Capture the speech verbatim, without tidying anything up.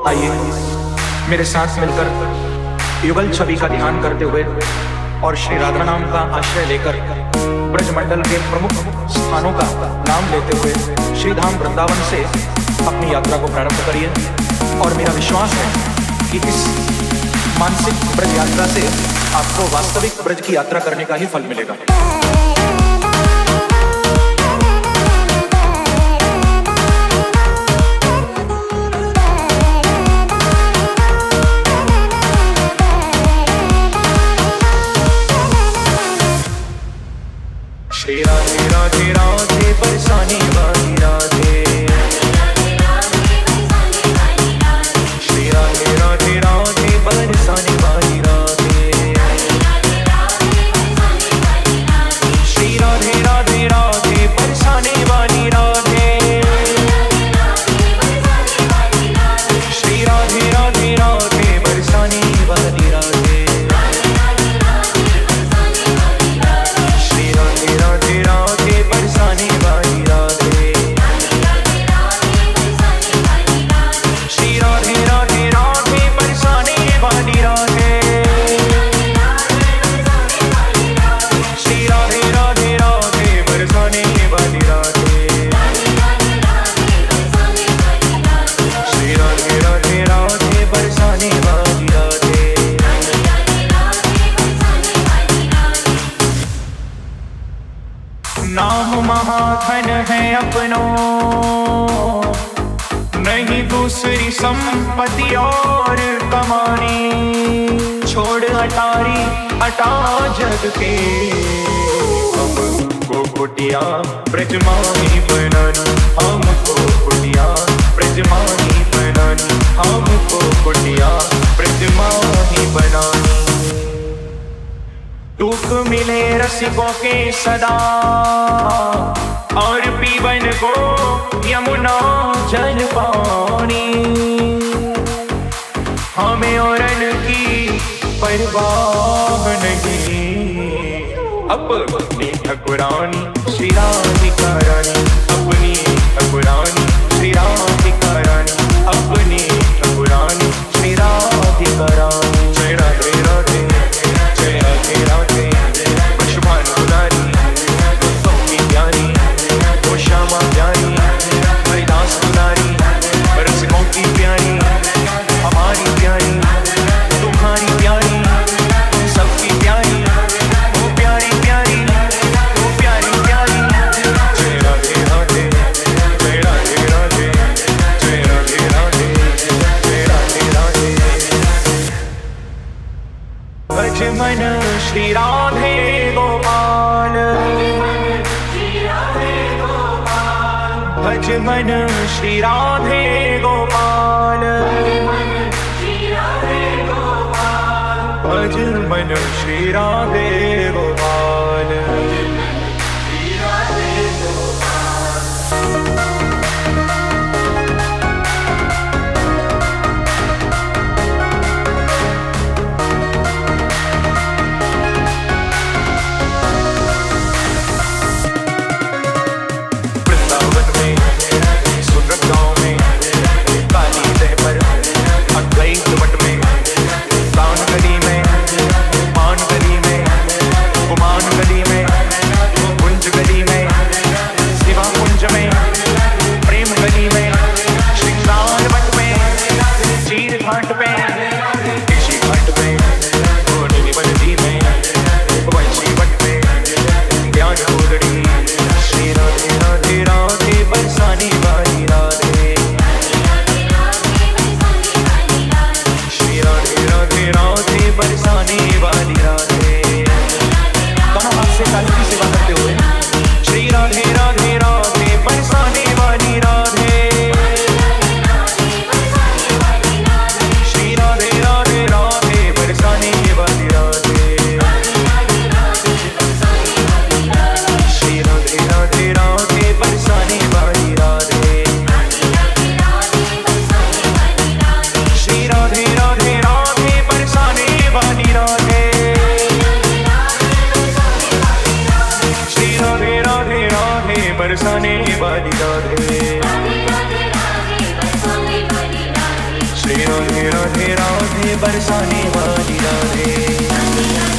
आइए मेरे साथ मिलकर युगल छवि का ध्यान करते हुए और श्री राधा नाम का आश्रय लेकर ब्रजमंडल के प्रमुख स्थानों का नाम लेते हुए श्री धाम वृंदावन से अपनी यात्रा को प्रारंभ करिए। और मेरा विश्वास है कि इस मानसिक ब्रज यात्रा से आपको वास्तविक ब्रज की यात्रा करने का ही फल मिलेगा। श्री राधे राधे राधे बरसाने वाली राधे, श्री राधे राधे राधे बरसाने वाली राधे, श्री राधे राधे राधे बरसाने वाली राधे, श्री राधे राधे राधे बरसाने वाली राधे, राधे राधे बरसाने वाली राधे, श्री राधे राधे राधे बरसाने वाली राधे, श्री राधे राधे राधे बरसाने वाली राधे, श्री राधे राधे राधे बरसाने वाली राधे। नाम महाधन है अपनो, नहीं दूसरी संपत्ति और कमानी, छोड़ अटारी अटा जग के, हमको कुटिया ब्रजमानी बनानी, हमको कुटिया ब्रजमानी बनानी, हमको कुटिया ब्रजमानी बनानी। दुख मिले रसिकों के सदा और पीवन को यमुना जल पानी, हमें औरन की परवाह नहीं, अपनी ठकुरानी श्री राधिका रानी, अपनी ठकुरानी श्री राधिका रानी, अपनी ठकुरानी श्री राधिका रानी। जय राधे राधे जय राधे राधे पशुपान दुलारी, गौतमी प्यारी, ओ श्यामा प्यारी, हरिदास दुलारी, रसिकों की प्यारी, हमारी प्यारी, तुम्हारी प्यारी, सबकी प्यारी, ओ प्यारी प्यारी, ओ प्यारी प्यारी। जय राधे राधे जय राधे राधे जय राधे राधे जय राधे राधे। भज मन श्री राधे गोपाल, भज मन श्री राधे गोपाल, भज मन श्री राधे गोपाल। राधे राधे राधे बरसाने वाली राधे।